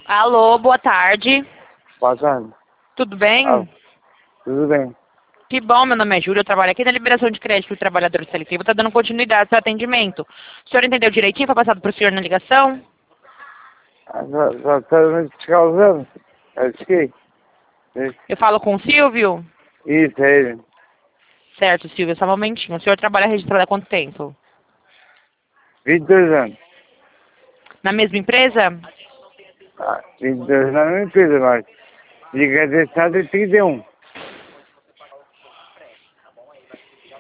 Alô, boa tarde. Passando. Tudo bem? Ah, tudo bem. Que bom, meu nome é Júlia, eu trabalho aqui na liberação de crédito do trabalhador seletivo, está dando continuidade ao seu atendimento. O senhor entendeu direitinho? Foi passado para o senhor na ligação? Já está descausando. Acho que. Eu falo com o Silvio? Isso, é ele. Certo, Silvio, só um momentinho. O senhor trabalha registrado há quanto tempo? 22 anos. Na mesma empresa? 22 anos não empresa, mas. Liga de estado e 31.